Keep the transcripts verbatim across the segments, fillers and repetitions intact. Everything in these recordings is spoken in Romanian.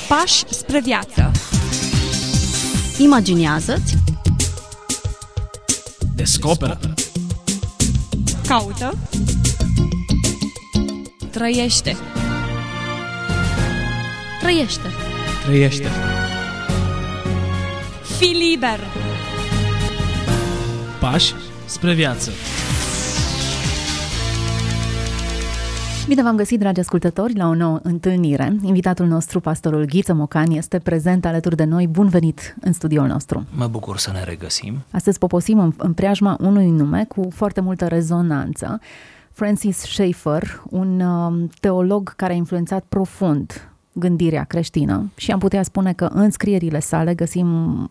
Pași spre viață. Imaginează-ți. Descoperă. Caută. Trăiește. Trăiește. Trăiește. Fii liber. Pași spre viață. Bine v-am găsit, dragi ascultători, la o nouă întâlnire. Invitatul nostru, pastorul Ghiță Mocan, este prezent alături de noi. Bun venit în studioul nostru. Mă bucur să ne regăsim. Astăzi poposim în, în preajma unui nume cu foarte multă rezonanță. Francis Schaeffer, un uh, teolog care a influențat profund gândirea creștină și am putea spune că în scrierile sale găsim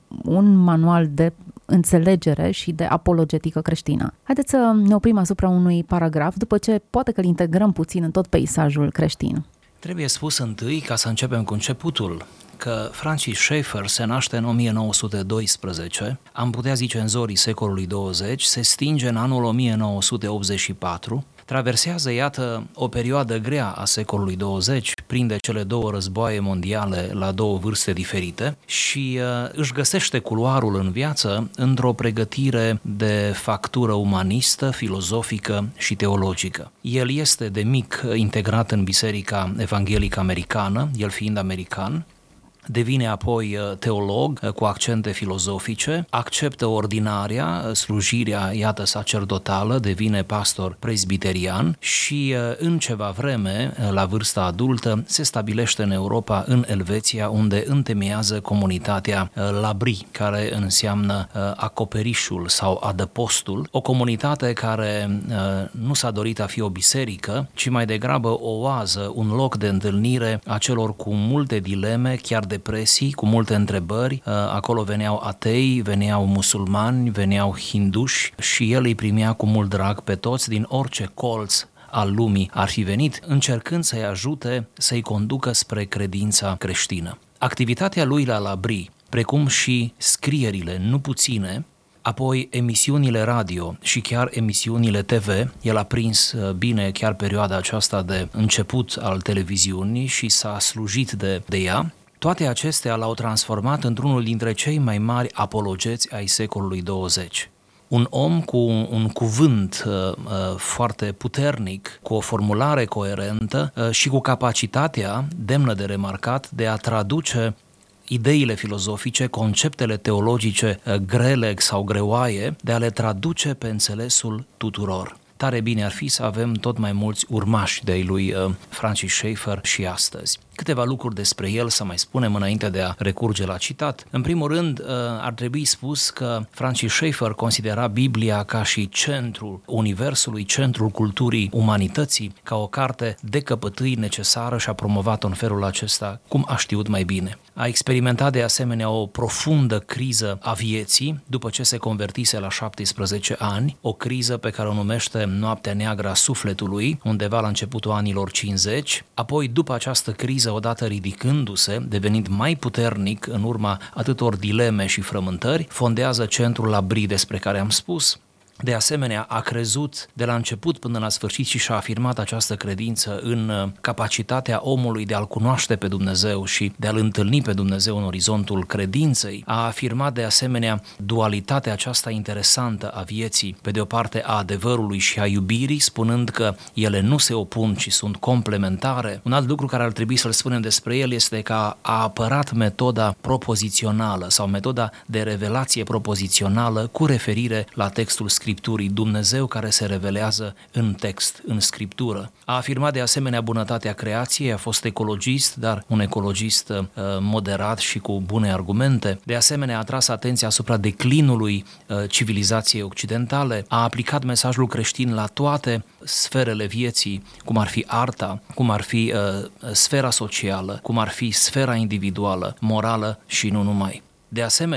un manual de înțelegere și de apologetică creștină. Haideți să ne oprim asupra unui paragraf, după ce poate că îl integrăm puțin în tot peisajul creștin. Trebuie spus întâi, ca să începem cu începutul, că Francis Schaeffer se naște în o mie nouă sute doisprezece, am putea zice în zorii secolului douăzeci, se stinge în anul o mie nouă sute optzeci și patru, traversează, iată, o perioadă grea a secolului douăzeci, prinde cele două războaie mondiale la două vârste diferite și uh, își găsește culoarul în viață într-o pregătire de factură umanistă, filozofică și teologică. El este de mic integrat în Biserica Evanghelică Americană, el fiind american, devine apoi teolog cu accente filozofice, acceptă ordinarea, slujirea, iată, sacerdotală, devine pastor presbiterian și în ceva vreme, la vârsta adultă, se stabilește în Europa, în Elveția, unde întemeiază comunitatea L'Abri, care înseamnă acoperișul sau adăpostul, o comunitate care nu s-a dorit a fi o biserică, ci mai degrabă o oază, un loc de întâlnire a celor cu multe dileme, chiar depresii, cu multe întrebări. Acolo veneau atei, veneau musulmani, veneau hinduși și el îi primea cu mult drag pe toți din orice colț al lumii ar fi venit, încercând să-i ajute să-i conducă spre credința creștină. Activitatea lui la L'Abri, precum și scrierile nu puține, apoi emisiunile radio și chiar emisiunile T V, el a prins bine chiar perioada aceasta de început al televiziunii și s-a slujit de, de ea. Toate acestea l-au transformat într-unul dintre cei mai mari apologeți ai secolului douăzeci. Un om cu un, un cuvânt uh, uh, foarte puternic, cu o formulare coerentă uh, și cu capacitatea, demnă de remarcat, de a traduce ideile filozofice, conceptele teologice uh, grele sau greoaie, de a le traduce pe înțelesul tuturor. Tare bine ar fi să avem tot mai mulți urmași de-ai lui uh, Francis Schaeffer și astăzi. Câteva lucruri despre el să mai spunem înainte de a recurge la citat. În primul rând, ar trebui spus că Francis Schaeffer considera Biblia ca și centrul universului, centrul culturii umanității, ca o carte de căpătâi necesară și a promovat-o în felul acesta cum a știut mai bine. A experimentat de asemenea o profundă criză a vieții după ce se convertise la șaptesprezece ani, o criză pe care o numește noaptea neagră a sufletului, undeva la începutul anilor cincizeci. Apoi, după această criză, odată ridicându-se, devenind mai puternic în urma atâtor dileme și frământări, fondează centrul L'Abri despre care am spus. De asemenea, a crezut de la început până la sfârșit și și-a afirmat această credință în capacitatea omului de a-L cunoaște pe Dumnezeu și de a-L întâlni pe Dumnezeu în orizontul credinței. A afirmat de asemenea dualitatea aceasta interesantă a vieții, pe de o parte a adevărului și a iubirii, spunând că ele nu se opun, ci sunt complementare. Un alt lucru care ar trebui să-l spunem despre el este că a apărat metoda propozițională sau metoda de revelație propozițională cu referire la textul Scripturii. Scripturii, Dumnezeu care se revelează în text, în Scriptură. A afirmat de asemenea bunătatea creației, a fost ecologist, dar un ecologist uh, moderat și cu bune argumente. De asemenea, a tras atenția asupra declinului uh, civilizației occidentale, a aplicat mesajul creștin la toate sferele vieții, cum ar fi arta, cum ar fi uh, sfera socială, cum ar fi sfera individuală, morală și nu numai. De asemenea,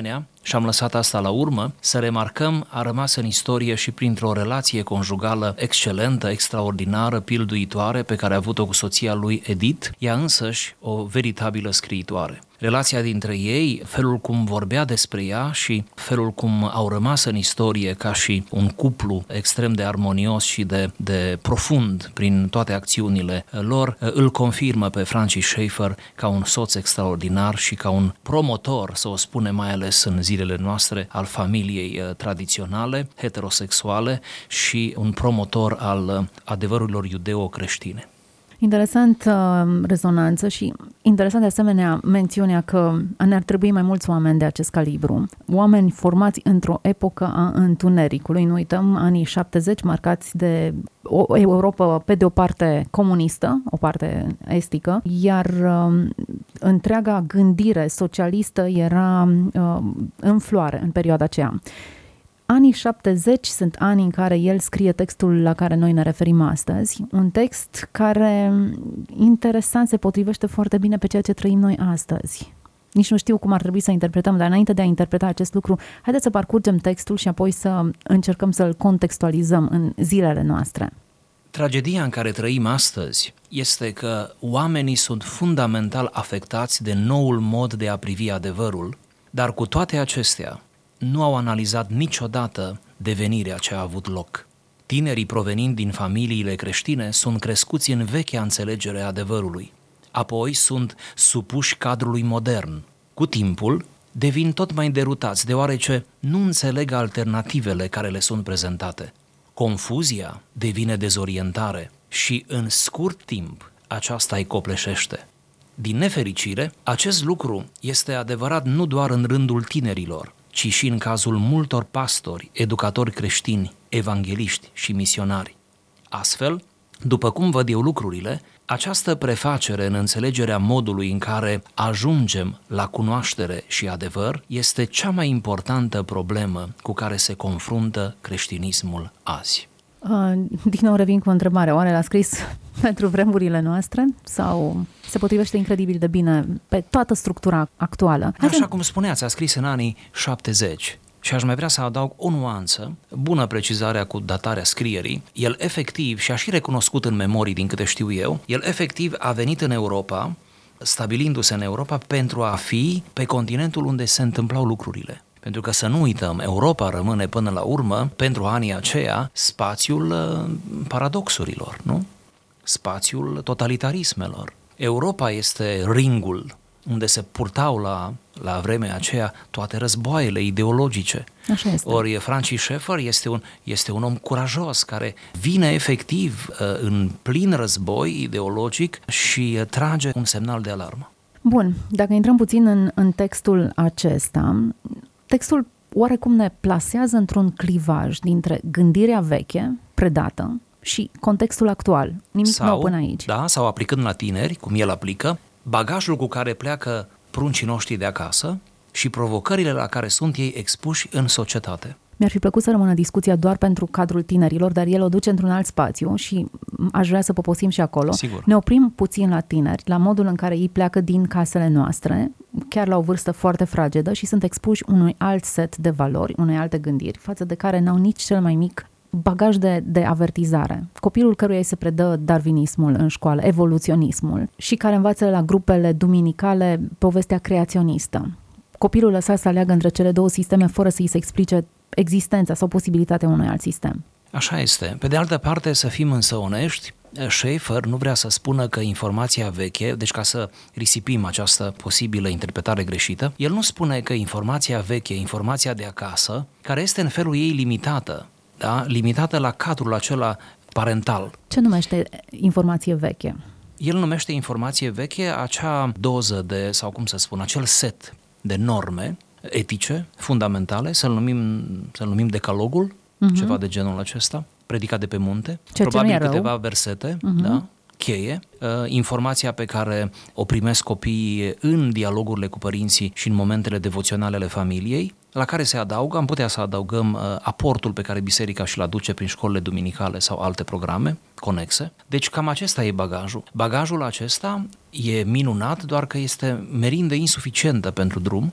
și am lăsat asta la urmă, să remarcăm, a rămas în istorie și printr-o relație conjugală excelentă, extraordinară, pilduitoare, pe care a avut-o cu soția lui Edith, ea însăși o veritabilă scriitoare. Relația dintre ei, felul cum vorbea despre ea și felul cum au rămas în istorie ca și un cuplu extrem de armonios și de, de profund prin toate acțiunile lor, îl confirmă pe Francis Schaeffer ca un soț extraordinar și ca un promotor, să o spunem mai ales în zilele noastre, al familiei tradiționale, heterosexuale și un promotor al adevărurilor iudeo-creștine. Interesant uh, rezonanță și interesant de asemenea mențiunea că ne-ar trebui mai mulți oameni de acest calibru. Oameni formați într-o epocă a întunericului. Nu uităm, anii șaptezeci marcați de o Europa pe de o parte comunistă, o parte estică, iar uh, întreaga gândire socialistă era uh, în floare în perioada aceea. Anii șaptezeci sunt anii în care el scrie textul la care noi ne referim astăzi, un text care, interesant, se potrivește foarte bine pe ceea ce trăim noi astăzi. Nici nu știu cum ar trebui să interpretăm, dar înainte de a interpreta acest lucru, haideți să parcurgem textul și apoi să încercăm să-l contextualizăm în zilele noastre. Tragedia în care trăim astăzi este că oamenii sunt fundamental afectați de noul mod de a privi adevărul, dar cu toate acestea, nu au analizat niciodată devenirea ce a avut loc. Tinerii provenind din familiile creștine sunt crescuți în vechea înțelegere a adevărului. Apoi sunt supuși cadrului modern. Cu timpul, devin tot mai derutați, deoarece nu înțeleg alternativele care le sunt prezentate. Confuzia devine dezorientare și, în scurt timp, aceasta îi copleșește. Din nefericire, acest lucru este adevărat nu doar în rândul tinerilor, ci și în cazul multor pastori, educatori creștini, evangeliști și misionari. Astfel, după cum văd eu lucrurile, această prefacere în înțelegerea modului în care ajungem la cunoaștere și adevăr este cea mai importantă problemă cu care se confruntă creștinismul azi. Din nou revin cu o întrebare. Oare l-a scris pentru vremurile noastre sau se potrivește incredibil de bine pe toată structura actuală? Așa cum spuneați, a scris în anii șaptezeci. Și aș mai vrea să adaug o nuanță, bună precizarea cu datarea scrierii. El efectiv, și a și recunoscut în memorii din câte știu eu, el efectiv a venit în Europa, stabilindu-se în Europa pentru a fi pe continentul unde se întâmplau lucrurile. Pentru că să nu uităm, Europa rămâne până la urmă, pentru anii aceia, spațiul uh, paradoxurilor, nu? Spațiul totalitarismelor. Europa este ringul unde se purtau la, la vremea aceea toate războaiele ideologice. Așa este. Ori Francis Schaeffer este un, este un om curajos care vine efectiv uh, în plin război ideologic și uh, trage un semnal de alarmă. Bun, dacă intrăm puțin în, în textul acesta, textul oarecum ne plasează într-un clivaj dintre gândirea veche, predată, și contextul actual. Nimic sau, nou până aici. Da, sau aplicând la tineri, cum el aplică, bagajul cu care pleacă pruncii noștri de acasă și provocările la care sunt ei expuși în societate. Mi-ar fi plăcut să rămână discuția doar pentru cadrul tinerilor, dar el o duce într-un alt spațiu și aș vrea să poposim și acolo. Sigur. Ne oprim puțin la tineri, la modul în care ei pleacă din casele noastre, chiar la o vârstă foarte fragedă și sunt expuși unui alt set de valori, unei alte gândiri, față de care n-au nici cel mai mic bagaj de, de avertizare. Copilul căruia îi se predă darwinismul în școală, evoluționismul, și care învață la grupele duminicale povestea creaționistă. Copilul lăsat să aleagă între cele două sisteme fără să îi se explice existența sau posibilitatea unui alt sistem. Așa este. Pe de altă parte, să fim însă onești, Schaeffer nu vrea să spună că informația veche, deci ca să risipim această posibilă interpretare greșită, el nu spune că informația veche, informația de acasă, care este în felul ei limitată, da? limitată la cadrul acela parental. Ce numește informație veche? El numește informație veche acea doză de, sau cum să spun, acel set de norme etice, fundamentale, să-l numim, să-l numim decalogul, uh-huh. ceva de genul acesta, predicat de pe munte, ce probabil ce câteva versete, uh-huh. da? cheie, informația pe care o primesc copiii în dialogurile cu părinții și în momentele devoționale ale familiei, la care se adaugă, am putea să adăugăm aportul pe care biserica și-l aduce prin școlile duminicale sau alte programe conexe. Deci cam acesta e bagajul. Bagajul acesta e minunat, doar că este merindă insuficientă pentru drum,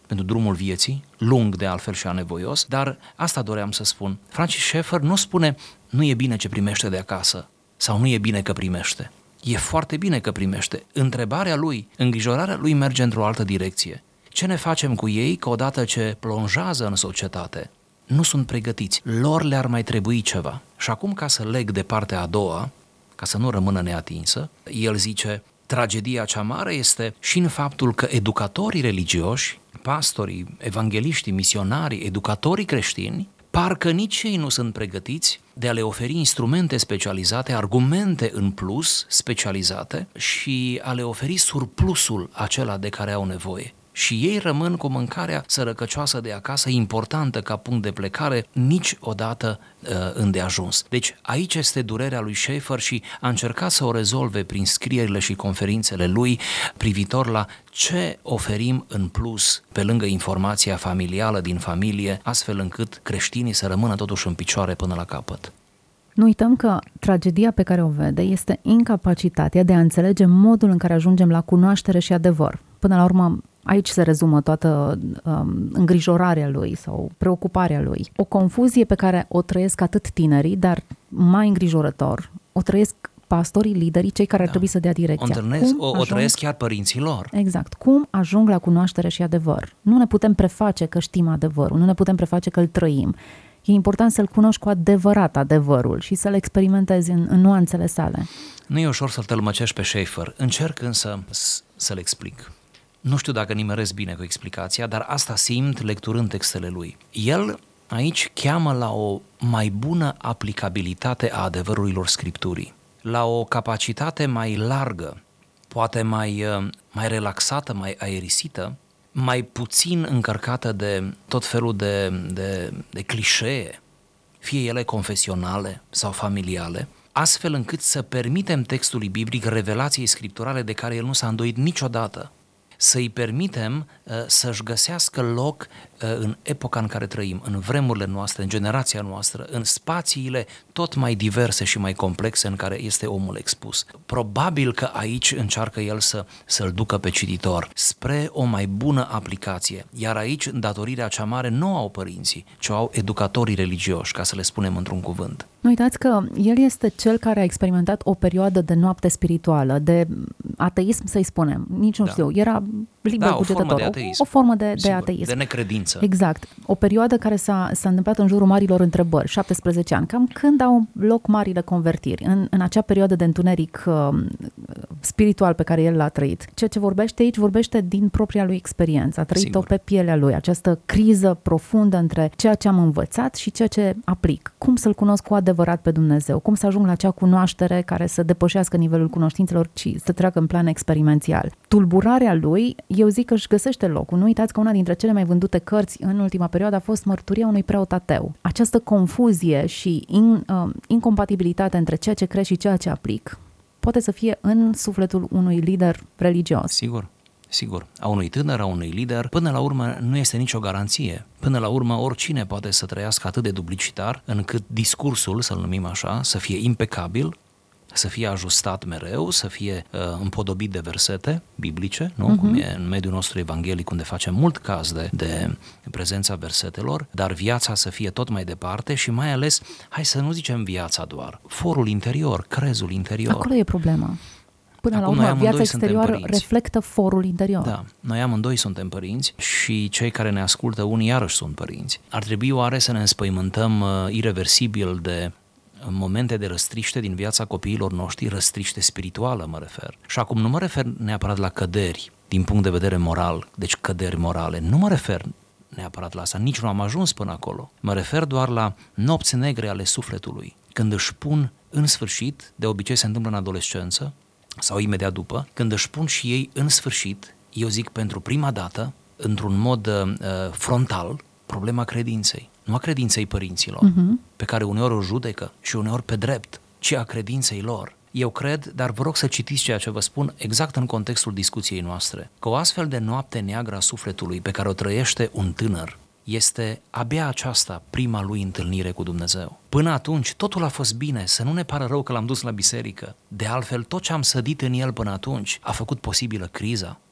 pentru drumul vieții, lung de altfel și anevoios, dar asta doream să spun. Francis Schaeffer nu spune nu e bine ce primește de acasă sau nu e bine că primește. E foarte bine că primește. Întrebarea lui, îngrijorarea lui merge într-o altă direcție. Ce ne facem cu ei că odată ce plonjează în societate, nu sunt pregătiți, lor le-ar mai trebui ceva. Și acum, ca să leg de partea a doua, ca să nu rămână neatinsă, el zice, tragedia cea mare este și în faptul că educatorii religioși, pastorii, evangeliștii, misionarii, educatorii creștini, parcă nici ei nu sunt pregătiți de a le oferi instrumente specializate, argumente în plus specializate și a le oferi surplusul acela de care au nevoie. Și ei rămân cu mâncarea sărăcăcioasă de acasă, importantă ca punct de plecare, niciodată uh, îndeajuns. Deci aici este durerea lui Schaeffer și a încercat să o rezolve prin scrierile și conferințele lui privitor la ce oferim în plus pe lângă informația familială din familie, astfel încât creștinii să rămână totuși în picioare până la capăt. Nu uităm că tragedia pe care o vede este incapacitatea de a înțelege modul în care ajungem la cunoaștere și adevăr. Până la urmă, aici se rezumă toată um, îngrijorarea lui sau preocuparea lui. O confuzie pe care o trăiesc atât tinerii, dar mai îngrijorător, o trăiesc pastorii, liderii, cei care da. ar trebui să dea direcția. O, întâlnesc, o, ajung... o trăiesc chiar părinții lor. Exact. Cum ajung la cunoaștere și adevăr? Nu ne putem preface că știm adevărul, nu ne putem preface că îl trăim. E important să-l cunoști cu adevărat adevărul și să-l experimentezi în, în nuanțele sale. Nu e ușor să-l tălmăcești pe Schaeffer. Încerc însă să-l explic. Nu știu dacă nimeresc bine cu explicația, dar asta simt lecturând textele lui. El aici cheamă la o mai bună aplicabilitate a adevărurilor Scripturii, la o capacitate mai largă, poate mai, mai relaxată, mai aerisită, mai puțin încărcată de tot felul de, de, de clișee, fie ele confesionale sau familiale, astfel încât să permitem textului biblic revelației scripturale de care el nu s-a îndoit niciodată, să-i permitem uh, să-și găsească loc uh, în epoca în care trăim, în vremurile noastre, în generația noastră, în spațiile tot mai diverse și mai complexe în care este omul expus. Probabil că aici încearcă el să, să-l ducă pe cititor spre o mai bună aplicație, iar aici îndatorirea cea mare nu au părinții, ci au educatorii religioși, ca să le spunem într-un cuvânt. Nu uitați că el este cel care a experimentat o perioadă de noapte spirituală, de ateism, să-i spunem, nici nu da. știu, era liber da, cugetător, o formă de ateism, o, o formă de, Sigur, de ateism. De necredință. Exact. O perioadă care s-a, s-a întâmplat în jurul marilor întrebări, șaptesprezece ani. Cam când au loc marile convertiri? În, în acea perioadă de întuneric uh, spiritual pe care el l-a trăit. Ceea ce vorbește aici, vorbește din propria lui experiență. A trăit-o Sigur. pe pielea lui, această criză profundă între ceea ce am învățat și ceea ce aplic. Cum să-L cunosc cu adevărat pe Dumnezeu? Cum să ajung la acea cunoaștere care să depășească nivelul cunoștințelor și să treacă în plan experimențial? Tulburarea lui, eu zic că își găsește locul. Nu uitați că una dintre cele mai vândute cărți în ultima perioadă a fost Mărturia unui preot ateu. Această confuzie și in, uh, incompatibilitate între ceea ce crezi și ceea ce aplic poate să fie în sufletul unui lider religios. Sigur. Sigur, a unui tânăr, a unui lider, până la urmă nu este nicio garanție. Până la urmă oricine poate să trăiască atât de duplicitar încât discursul, să-l numim așa, să fie impecabil, să fie ajustat mereu, să fie uh, împodobit de versete biblice, nu? Uh-huh. Cum e în mediul nostru evanghelic, unde facem mult caz de, de prezența versetelor, dar viața să fie tot mai departe și mai ales, hai să nu zicem viața doar, forul interior, crezul interior. Acolo e problema. Până Acum la urmă, viața exterioară reflectă forul interior. Da, noi amândoi suntem părinți și cei care ne ascultă, unii iarăși sunt părinți. Ar trebui oare să ne înspăimântăm uh, ireversibil de momente de răstriște din viața copiilor noștri, răstriște spirituală mă refer. Și acum nu mă refer neapărat la căderi din punct de vedere moral, deci căderi morale, nu mă refer neapărat la asta, nici nu am ajuns până acolo. Mă refer doar la nopți negre ale sufletului, când își pun în sfârșit, de obicei se întâmplă în adolescență, sau imediat după, când își pun și ei în sfârșit, eu zic pentru prima dată, într-un mod uh, frontal, problema credinței. Nu a credinței părinților, uh-huh. pe care uneori o judecă și uneori pe drept, ci a credinței lor. Eu cred, dar vă rog să citiți ceea ce vă spun exact în contextul discuției noastre, că o astfel de noapte neagră a sufletului pe care o trăiește un tânăr este abia aceasta prima lui întâlnire cu Dumnezeu. Până atunci totul a fost bine, să nu ne pară rău că l-am dus la biserică. De altfel, tot ce am sădit în el până atunci a făcut posibilă criza.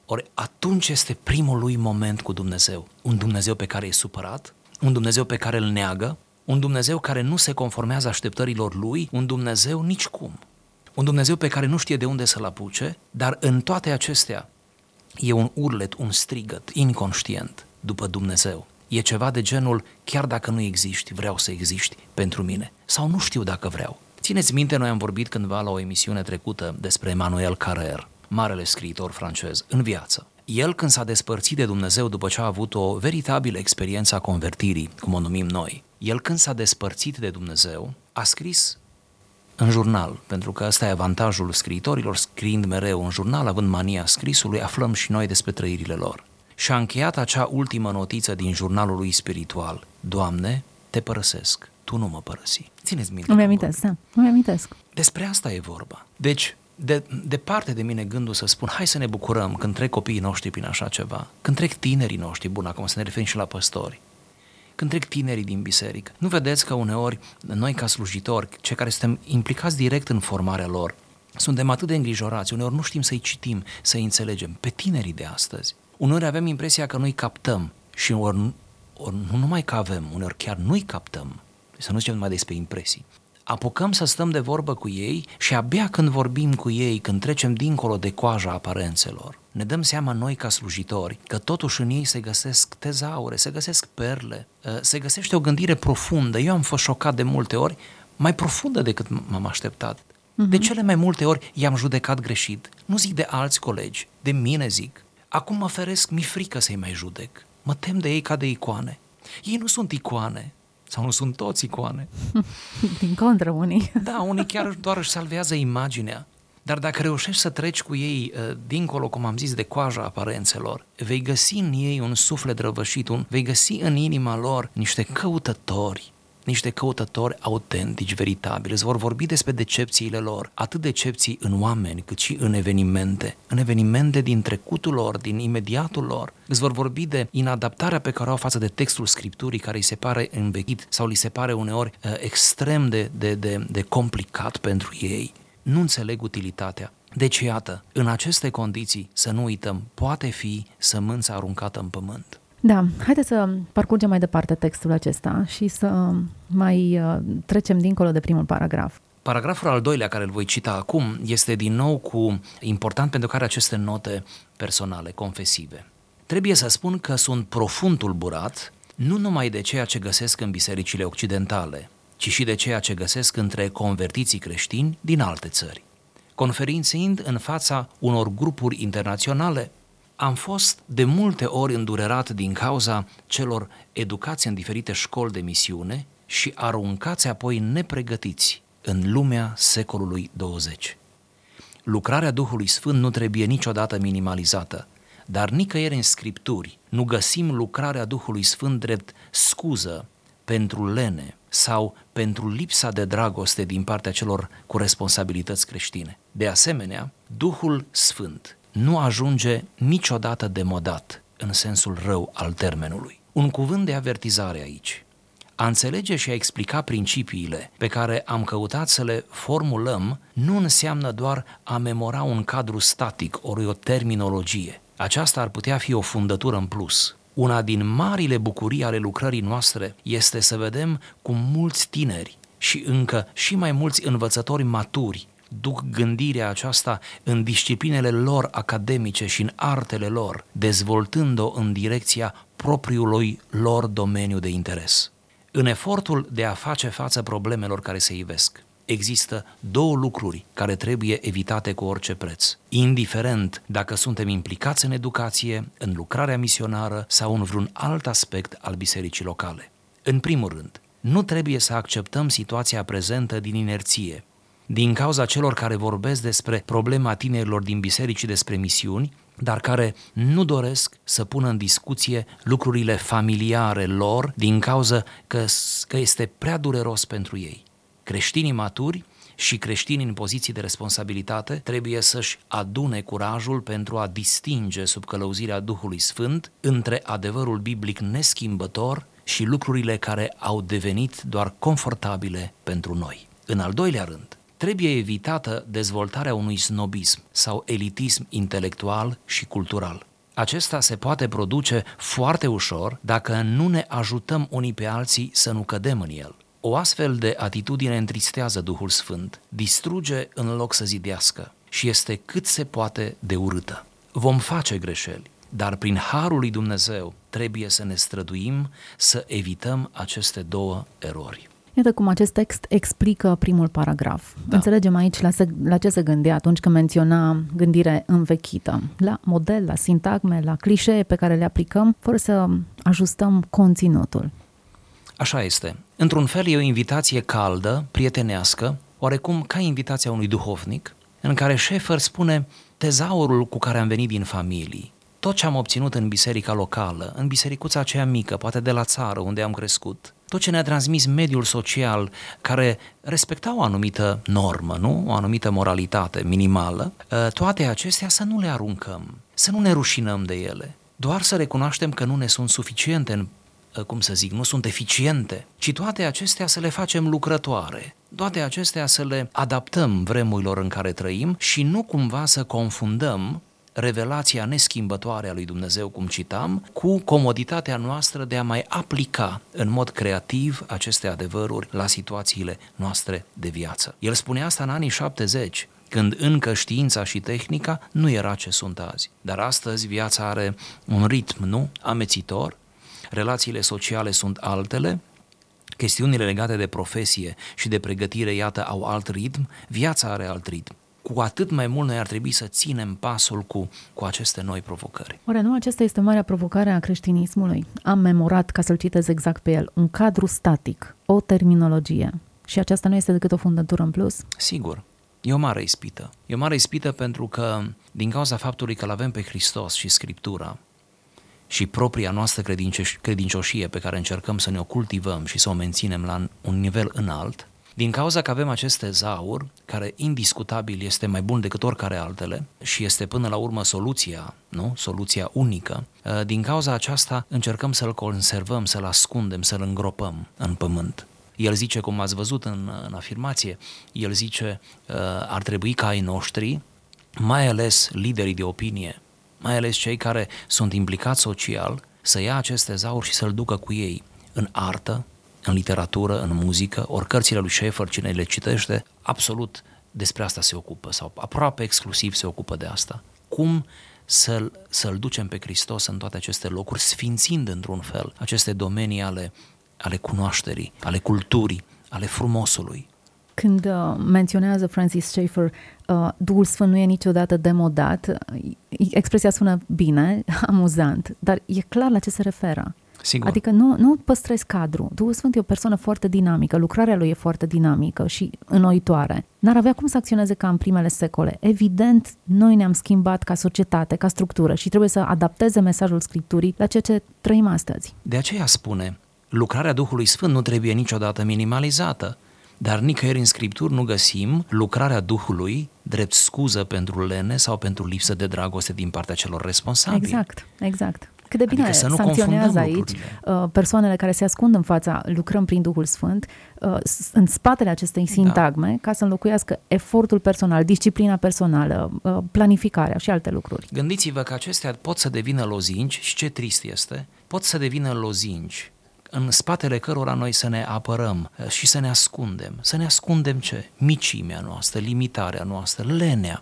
Ori atunci este primul lui moment cu Dumnezeu. Un Dumnezeu pe care e supărat, un Dumnezeu pe care îl neagă, un Dumnezeu care nu se conformează așteptărilor lui, un Dumnezeu nicicum. Un Dumnezeu pe care nu știe de unde să-l apuce, dar în toate acestea e un urlet, un strigăt inconștient după Dumnezeu. E ceva de genul, chiar dacă nu existi, vreau să existi pentru mine. Sau nu știu dacă vreau. Țineți minte, noi am vorbit cândva la o emisiune trecută despre Emmanuel Carrère, marele scriitor francez, în viață. El, când s-a despărțit de Dumnezeu după ce a avut o veritabilă experiență a convertirii, cum o numim noi, el când s-a despărțit de Dumnezeu, a scris în jurnal, pentru că ăsta e avantajul scriitorilor, scriind mereu în jurnal, având mania scrisului, aflăm și noi despre trăirile lor. Și a încheiat acea ultimă notiță din jurnalul lui spiritual: Doamne, te părăsesc, Tu nu mă părăsi. Țineți minte. Îmi amintesc, da, îmi amintesc. Despre asta e vorba. Deci, de, departe de mine gândul să spun, hai să ne bucurăm când trec copiii noștri prin așa ceva, când trec tinerii noștri, bun, acum să ne referim și la păstori, când trec tinerii din biserică. Nu vedeți că uneori noi ca slujitori, cei care suntem implicați direct în formarea lor, suntem atât de îngrijorați, uneori nu știm să-i citim, să-i înțelegem, pe tinerii de astăzi. Uneori avem impresia că noi captăm și ori, ori nu numai că avem, uneori chiar nu-i captăm, să nu zicem numai despre impresii. Apucăm să stăm de vorbă cu ei și abia când vorbim cu ei, când trecem dincolo de coaja aparențelor, ne dăm seama noi ca slujitori că totuși în ei se găsesc tezaure, se găsesc perle, se găsește o gândire profundă. Eu am fost șocat de multe ori, mai profundă decât m-am așteptat. Uh-huh. De cele mai multe ori i-am judecat greșit. Nu zic de alți colegi, de mine zic. Acum mă feresc, mi-e frică să-i mai judec. Mă tem de ei ca de icoane. Ei nu sunt icoane. Sau nu sunt toți icoane. Din contră, unii. Da, unii chiar doar își salvează imaginea. Dar dacă reușești să treci cu ei uh, dincolo, cum am zis, de coaja aparențelor, vei găsi în ei un suflet răvășit, un, vei găsi în inima lor niște căutători, niște căutători autentici, veritabili. Îți vor vorbi despre decepțiile lor, atât decepții în oameni, cât și în evenimente, în evenimente din trecutul lor, din imediatul lor. Îți vor vorbi de inadaptarea pe care o au față de textul Scripturii, care îi se pare învechit sau li se pare uneori uh, extrem de, de, de, de complicat pentru ei. Nu înțeleg utilitatea. Deci, iată, în aceste condiții, să nu uităm, poate fi sămânța aruncată în pământ. Da, haideți să parcurgem mai departe textul acesta și să mai uh, trecem dincolo de primul paragraf. Paragraful al doilea, care îl voi cita acum, este din nou cu important pentru că are aceste note personale, confesive. Trebuie să spun că sunt profund tulburat, nu numai de ceea ce găsesc în bisericile occidentale, ci și de ceea ce găsesc între convertiții creștini din alte țări. Conferințiind în fața unor grupuri internaționale, am fost de multe ori îndurerat din cauza celor educați în diferite școli de misiune și aruncați apoi nepregătiți în lumea secolului douăzeci. Lucrarea Duhului Sfânt nu trebuie niciodată minimalizată, dar nicăieri în Scripturi nu găsim lucrarea Duhului Sfânt drept scuză pentru lene sau pentru lipsa de dragoste din partea celor cu responsabilități creștine. De asemenea, Duhul Sfânt nu ajunge niciodată demodat în sensul rău al termenului. Un cuvânt de avertizare aici. A înțelege și a explica principiile pe care am căutat să le formulăm nu înseamnă doar a memora un cadru static, ori o terminologie. Aceasta ar putea fi o fundătură în plus. Una din marile bucurii ale lucrării noastre este să vedem cum mulți tineri și încă și mai mulți învățători maturi duc gândirea aceasta în disciplinele lor academice și în artele lor, dezvoltând-o în direcția propriului lor domeniu de interes. În efortul de a face față problemelor care se ivesc, există două lucruri care trebuie evitate cu orice preț, indiferent dacă suntem implicați în educație, în lucrarea misionară sau în vreun alt aspect al bisericii locale. În primul rând, nu trebuie să acceptăm situația prezentă din inerție, din cauza celor care vorbesc despre problema tinerilor din biserici și despre misiuni, dar care nu doresc să pună în discuție lucrurile familiare lor din cauza că, că este prea dureros pentru ei. Creștinii maturi și creștinii în poziții de responsabilitate trebuie să-și adune curajul pentru a distinge sub călăuzirea Duhului Sfânt între adevărul biblic neschimbător și lucrurile care au devenit doar confortabile pentru noi. În al doilea rând, trebuie evitată dezvoltarea unui snobism sau elitism intelectual și cultural. Acesta se poate produce foarte ușor dacă nu ne ajutăm unii pe alții să nu cădem în el. O astfel de atitudine întristează Duhul Sfânt, distruge în loc să zidească și este cât se poate de urâtă. Vom face greșeli, dar prin harul lui Dumnezeu trebuie să ne străduim să evităm aceste două erori. Iată cum acest text explică primul paragraf. Da. Înțelegem aici la, se, la ce se gândea atunci când menționa gândire învechită. La model, la sintagme, la clișee pe care le aplicăm, fără să ajustăm conținutul. Așa este. Într-un fel e o invitație caldă, prietenească, oarecum ca invitația unui duhovnic, în care Schaeffer spune: tezaurul cu care am venit din familii, tot ce am obținut în biserica locală, în bisericuța aceea mică, poate de la țară unde am crescut, tot ce ne-a transmis mediul social care respecta o anumită normă, nu? O anumită moralitate minimală, toate acestea să nu le aruncăm, să nu ne rușinăm de ele, doar să recunoaștem că nu ne sunt suficiente, în, cum să zic, nu sunt eficiente, ci toate acestea să le facem lucrătoare, toate acestea să le adaptăm vremurilor în care trăim și nu cumva să confundăm revelația neschimbătoare a lui Dumnezeu, cum citam, cu comoditatea noastră de a mai aplica în mod creativ aceste adevăruri la situațiile noastre de viață. El spunea asta în anii șaptezeci, când încă știința și tehnica nu era ce sunt azi. Dar astăzi viața are un ritm, nu? Amețitor, relațiile sociale sunt altele, chestiunile legate de profesie și de pregătire, iată, au alt ritm, viața are alt ritm. Cu atât mai mult noi ar trebui să ținem pasul cu, cu aceste noi provocări. Oare nu aceasta este marea provocare a creștinismului? Am memorat, ca să-l citez exact pe el, un cadru static, o terminologie. Și aceasta nu este decât o fundătură în plus? Sigur. E o mare ispită. E o mare ispită pentru că, din cauza faptului că l-avem pe Hristos și Scriptura și propria noastră credincioș- credincioșie pe care încercăm să ne o cultivăm și să o menținem la un nivel înalt, din cauza că avem acest tezaur, care indiscutabil este mai bun decât oricare altele și este până la urmă soluția, nu? Soluția unică, din cauza aceasta încercăm să-l conservăm, să-l ascundem, să-l îngropăm în pământ. El zice, cum ați văzut în, în afirmație, el zice, ar trebui ca ai noștri, mai ales liderii de opinie, mai ales cei care sunt implicați social, să ia acest tezaur și să-l ducă cu ei în artă, în literatură, în muzică, ori cărțile lui Schaeffer, cine le citește, absolut despre asta se ocupă sau aproape exclusiv se ocupă de asta. Cum să-l, să-l ducem pe Hristos în toate aceste locuri, sfințind într-un fel aceste domenii ale, ale cunoașterii, ale culturii, ale frumosului. Când uh, menționează Francis Schaeffer, uh, Duhul Sfânt nu e niciodată demodat, uh, expresia sună bine, amuzant, dar e clar la ce se referă. Sigur. Adică nu, nu păstrezi cadru. Duhul Sfânt e o persoană foarte dinamică, lucrarea lui e foarte dinamică și înnoitoare. N-ar avea cum să acționeze ca în primele secole. Evident, noi ne-am schimbat ca societate, ca structură și trebuie să adapteze mesajul Scripturii la ceea ce trăim astăzi. De aceea spune, lucrarea Duhului Sfânt nu trebuie niciodată minimalizată, dar nicăieri în Scripturi nu găsim lucrarea Duhului drept scuză pentru lene sau pentru lipsă de dragoste din partea celor responsabili. Exact, exact. Cât de bine adică sancționează aici lucrurile. Persoanele care se ascund în fața, lucrăm prin Duhul Sfânt, în spatele acestei sintagme, da, ca să înlocuiască efortul personal, disciplina personală, planificarea și alte lucruri. Gândiți-vă că acestea pot să devină lozinci și ce trist este, pot să devină lozinci în spatele cărora noi să ne apărăm și să ne ascundem. Să ne ascundem ce? Micimea noastră, limitarea noastră, lenea.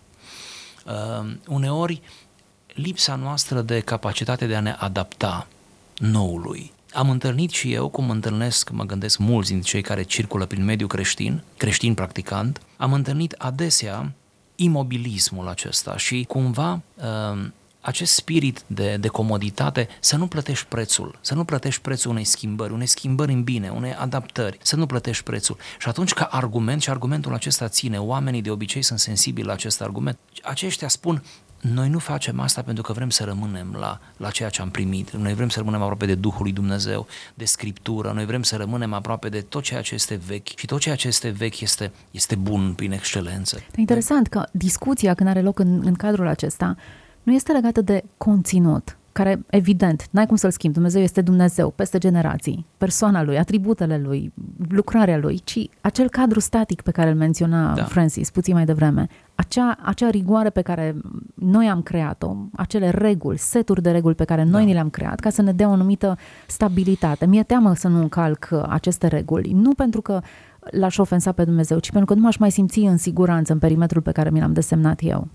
Uh, uneori lipsa noastră de capacitate de a ne adapta noului. Am întâlnit și eu, cum întâlnesc, mă gândesc, mulți dintre cei care circulă prin mediul creștin, creștin practicant, am întâlnit adesea imobilismul acesta și cumva uh, acest spirit de, de comoditate, să nu plătești prețul, să nu plătești prețul unei schimbări, unei schimbări în bine, unei adaptări, să nu plătești prețul. Și atunci ca argument, și argumentul acesta ține, oamenii de obicei sunt sensibili la acest argument, aceștia spun, noi nu facem asta pentru că vrem să rămânem la, la ceea ce am primit, noi vrem să rămânem aproape de Duhul lui Dumnezeu, de Scriptură, noi vrem să rămânem aproape de tot ceea ce este vechi și tot ceea ce este vechi este, este bun prin excelență. E interesant că discuția când are loc în, în cadrul acesta nu este legată de conținut, care, evident, n-ai cum să-L schimbi. Dumnezeu este Dumnezeu, peste generații, persoana Lui, atributele Lui, lucrarea Lui, ci acel cadru static pe care îl menționa da. Francis puțin mai devreme, acea, acea rigoare pe care noi am creat-o, acele reguli, seturi de reguli pe care noi da. ni le-am creat, ca să ne dea o anumită stabilitate. Mi-e teamă să nu încalc aceste reguli, nu pentru că l-aș ofensa pe Dumnezeu, ci pentru că nu m-aș mai simți în siguranță în perimetrul pe care mi l-am desemnat eu.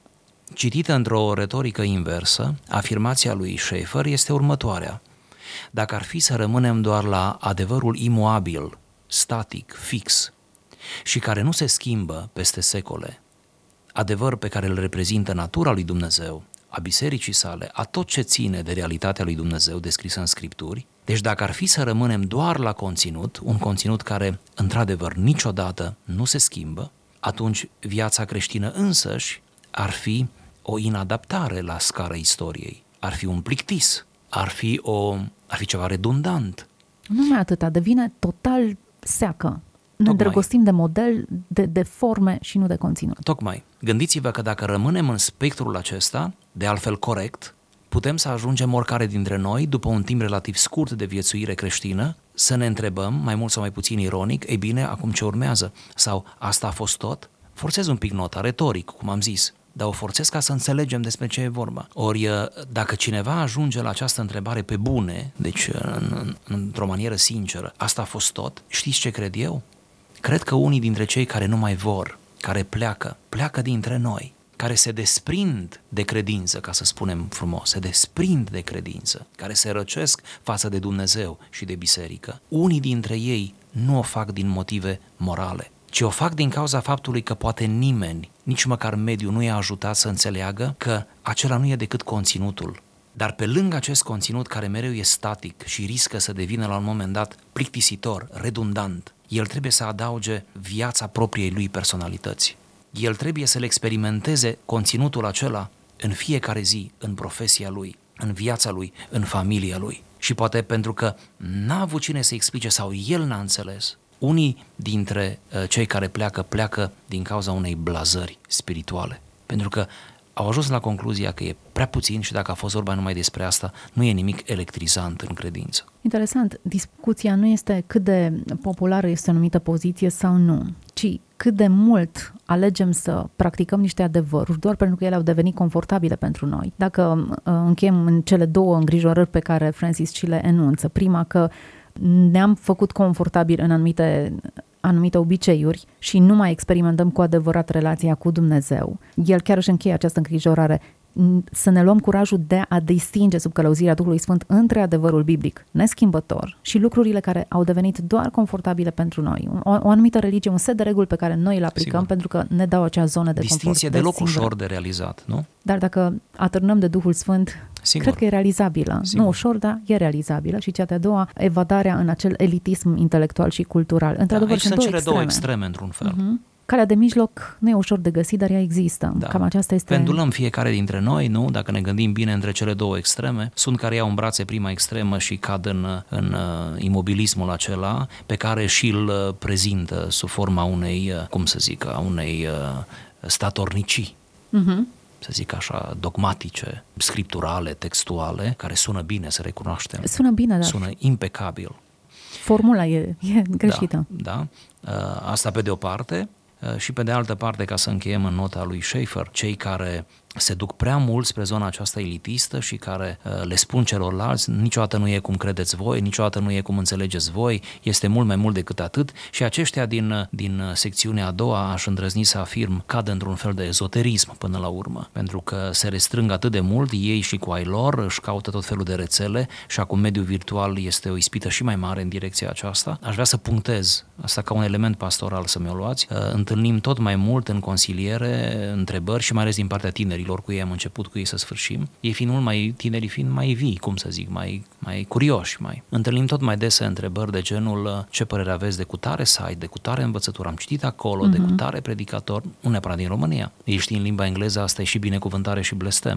Citită într-o retorică inversă, afirmația lui Schaeffer este următoarea. Dacă ar fi să rămânem doar la adevărul imuabil, static, fix și care nu se schimbă peste secole, adevăr pe care îl reprezintă natura lui Dumnezeu, a bisericii sale, a tot ce ține de realitatea lui Dumnezeu descrisă în Scripturi, deci dacă ar fi să rămânem doar la conținut, un conținut care într-adevăr niciodată nu se schimbă, atunci viața creștină însăși ar fi o inadaptare la scara istoriei, ar fi un plictis, ar fi, o, ar fi ceva redundant. Nu mai atâta, devine total seacă. Ne îndrăgostim de model, de, de forme și nu de conținut. Tocmai. Gândiți-vă că dacă rămânem în spectrul acesta, de altfel corect, putem să ajungem oricare dintre noi, după un timp relativ scurt de viețuire creștină, să ne întrebăm, mai mult sau mai puțin ironic, ei bine, acum ce urmează? Sau asta a fost tot? Forțez un pic nota, retoric, cum am zis, dar o forțez ca să înțelegem despre ce e vorba. Ori dacă cineva ajunge la această întrebare pe bune, deci în, într-o manieră sinceră, asta a fost tot, știți ce cred eu? Cred că unii dintre cei care nu mai vor, care pleacă, pleacă dintre noi, care se desprind de credință, ca să spunem frumos, se desprind de credință, care se răcesc față de Dumnezeu și de biserică, unii dintre ei nu o fac din motive morale, ci o fac din cauza faptului că poate nimeni, nici măcar mediul, nu i-a ajutat să înțeleagă că acela nu e decât conținutul. Dar pe lângă acest conținut care mereu e static și riscă să devină la un moment dat plictisitor, redundant, el trebuie să adauge viața propriei lui personalități. El trebuie să le experimenteze conținutul acela în fiecare zi, în profesia lui, în viața lui, în familia lui. Și poate pentru că n-a avut cine să explice sau el n-a înțeles, unii dintre uh, cei care pleacă, pleacă din cauza unei blazări spirituale. Pentru că au ajuns la concluzia că e prea puțin și dacă a fost vorba numai despre asta, nu e nimic electrizant în credință. Interesant, discuția nu este cât de populară este o anumită poziție sau nu, ci cât de mult alegem să practicăm niște adevăruri doar pentru că ele au devenit confortabile pentru noi. Dacă uh, încheiem în cele două îngrijorări pe care Francis și le enunță, prima că ne-am făcut confortabil în anumite anumite obiceiuri și nu mai experimentăm cu adevărat relația cu Dumnezeu. El chiar își încheie această îngrijorare, să ne luăm curajul de a distinge sub călăuzirea Duhului Sfânt între adevărul biblic neschimbător și lucrurile care au devenit doar confortabile pentru noi. O, o anumită religie, un set de reguli pe care noi îl aplicăm Sigur. pentru că ne dau acea zonă de Distinție confort. Distinție deloc ușor de realizat, nu? Dar dacă atârnăm de Duhul Sfânt, Sigur. cred că e realizabilă. Sigur. Nu ușor, dar e realizabilă. Și cea de-a doua, evadarea în acel elitism intelectual și cultural. Într-adevăr, da, aici sunt cele extreme. două extreme, într-un fel. Uh-huh. Calea de mijloc nu e ușor de găsit, dar ea există. Da. Cam aceasta este... Pendulăm fiecare dintre noi, nu? Dacă ne gândim bine între cele două extreme, sunt care iau în brațe prima extremă și cad în, în uh, imobilismul acela pe care și îl prezintă sub forma unei, uh, cum să zic, a unei uh, statornicii. Uh-huh. Să zic așa, dogmatice, scripturale, textuale, care sună bine, să recunoaștem. Sună bine, dar... Sună impecabil. Formula e, e greșită. Da, da. Asta pe de o parte și pe de altă parte, ca să încheiem în nota lui Schaeffer, cei care se duc prea mult spre zona aceasta elitistă și care uh, le spun celorlalți niciodată nu e cum credeți voi, niciodată nu e cum înțelegeți voi, este mult mai mult decât atât și aceștia din, din secțiunea a doua, aș îndrăzni să afirm, cad într-un fel de ezoterism până la urmă, pentru că se restrâng atât de mult, ei și cu ai lor își caută tot felul de rețele și acum mediul virtual este o ispită și mai mare în direcția aceasta. Aș vrea să punctez, asta ca un element pastoral să mi-o luați, uh, întâlnim tot mai mult în consiliere întrebări și mai ales din partea tinerilor cu ei am început, cu ei să sfârșim. Ei fiind mult mai tineri, fiind mai vii, cum să zic, mai, mai curioși, mai. Întâlnim tot mai dese întrebări de genul ce părere aveți de cutare site, de cutare învățătură, am citit acolo, uh-huh. de cutare predicator, nu neapărat din România. Ei știi în limba engleză, asta e și binecuvântare și blestem.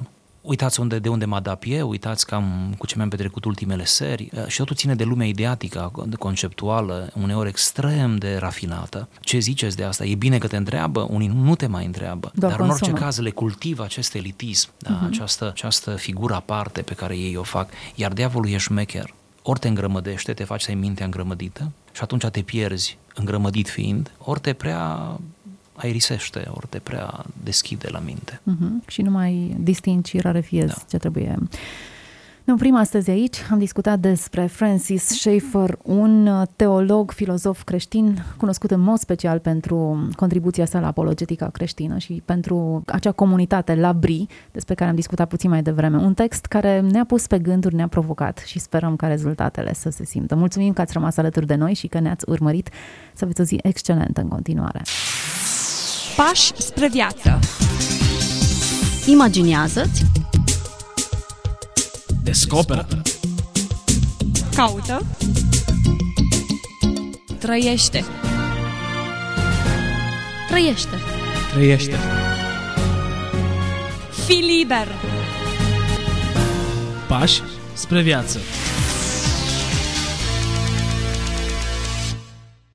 uitați unde, de unde mă adapt eu, uitați cam cu ce mi-am petrecut ultimele seri și totul ține de lumea ideatică, conceptuală, uneori extrem de rafinată. Ce ziceți de asta? E bine că te întreabă, unii nu te mai întreabă, Doar dar în orice consumă. caz le cultivă acest elitism, da? uh-huh. această, această figură aparte pe care ei o fac, iar diavolul e șmecher. Ori te îngrămădește, te faci să ai mintea îngrămădită și atunci te pierzi îngrămădit fiind, ori te prea aerisește, ori te prea deschide la minte. Uh-huh. Și nu mai distingi și rarefiezi Da. ce trebuie. Ne oprim astăzi aici. Am discutat despre Francis Schaeffer, un teolog, filozof creștin, cunoscut în mod special pentru contribuția sa la apologetica creștină și pentru acea comunitate L'Abri, despre care am discutat puțin mai devreme. Un text care ne-a pus pe gânduri, ne-a provocat și sperăm ca rezultatele să se simtă. Mulțumim că ați rămas alături de noi și că ne-ați urmărit. Să aveți o zi excelentă în continuare. Pași spre viață. Imaginează-ți, Descoperă. Caută. Trăiește. trăiește. Trăiește. Fii liber. Pași spre viață.